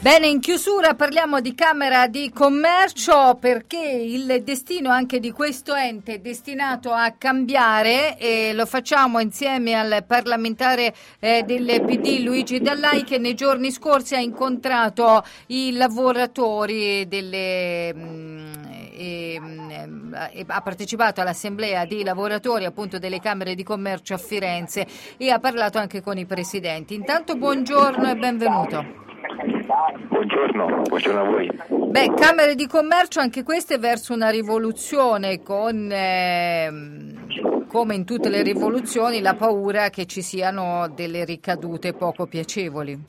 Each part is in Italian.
Bene, in chiusura parliamo di Camera di Commercio, perché il destino anche di questo ente è destinato a cambiare, e lo facciamo insieme al parlamentare del PD Luigi Dallai, che nei giorni scorsi ha incontrato i lavoratori e ha partecipato all'assemblea di lavoratori appunto delle Camere di Commercio a Firenze e ha parlato anche con i presidenti. Intanto buongiorno e benvenuto. Buongiorno a voi. Beh, Camere di Commercio anche queste verso una rivoluzione con, come in tutte le rivoluzioni, la paura che ci siano delle ricadute poco piacevoli.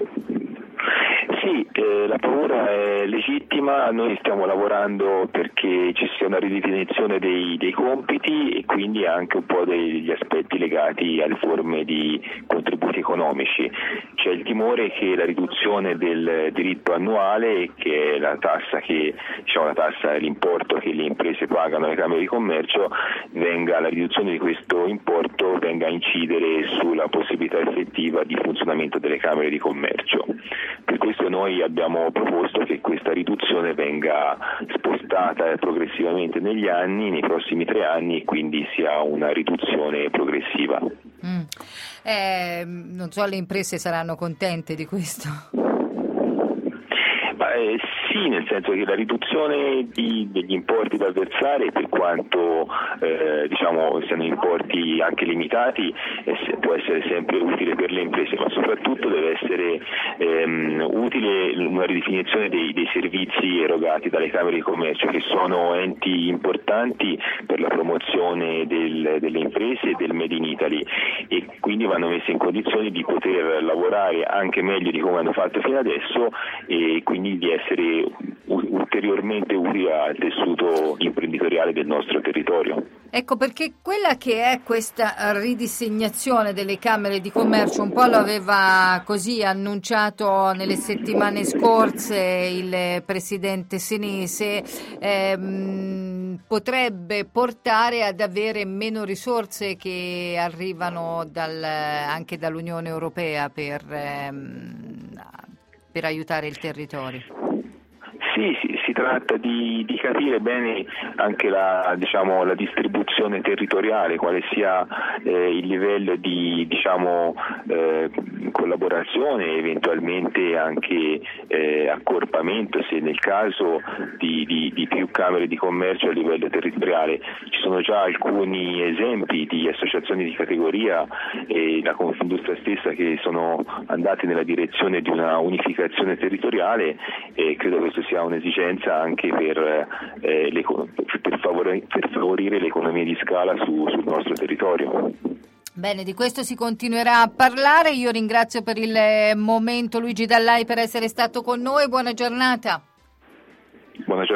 Sì, la paura è legittima, noi stiamo lavorando perché ci sia una ridefinizione dei compiti e quindi anche un po' degli aspetti legati alle forme di contributi economici. C'è il timore che la riduzione del diritto annuale, che è la tassa l'importo che le imprese pagano alle Camere di Commercio, la riduzione di questo importo venga a incidere sulla possibilità effettiva di funzionamento delle Camere di Commercio. Per questo noi abbiamo proposto che questa riduzione venga spostata progressivamente nei prossimi 3 anni, e quindi sia una riduzione progressiva. Non so, le imprese saranno contente di questo? Sì, nel senso che la riduzione degli importi da versare, per quanto siano importi anche limitati, può essere sempre utile per le imprese, ma soprattutto deve essere utile una ridefinizione dei servizi erogati dalle Camere di Commercio, che sono enti importanti per la promozione delle imprese e del Made in Italy, e quindi vanno messe in condizioni di poter lavorare anche meglio di come hanno fatto fino adesso, e quindi di essere ulteriormente utili al tessuto imprenditoriale del nostro territorio. Ecco, perché quella che è questa ridisegnazione delle Camere di Commercio un po' lo aveva così annunciato nelle settimane scorse il presidente senese, potrebbe portare ad avere meno risorse che arrivano anche dall'Unione Europea per aiutare il territorio. Sì, si tratta di capire bene anche la distribuzione territoriale, quale sia il livello di collaborazione, eventualmente anche accorpamento, se nel caso di più Camere di Commercio a livello territoriale. Ci sono già alcuni esempi di associazioni di categoria e la Confindustria stessa che sono andati nella direzione di una unificazione territoriale, e credo questo sia un'esigenza anche per favorire l'economia di scala sul nostro territorio. Bene, di questo si continuerà a parlare. Io ringrazio per il momento Luigi Dallai per essere stato con noi. Buona giornata. Buona giornata.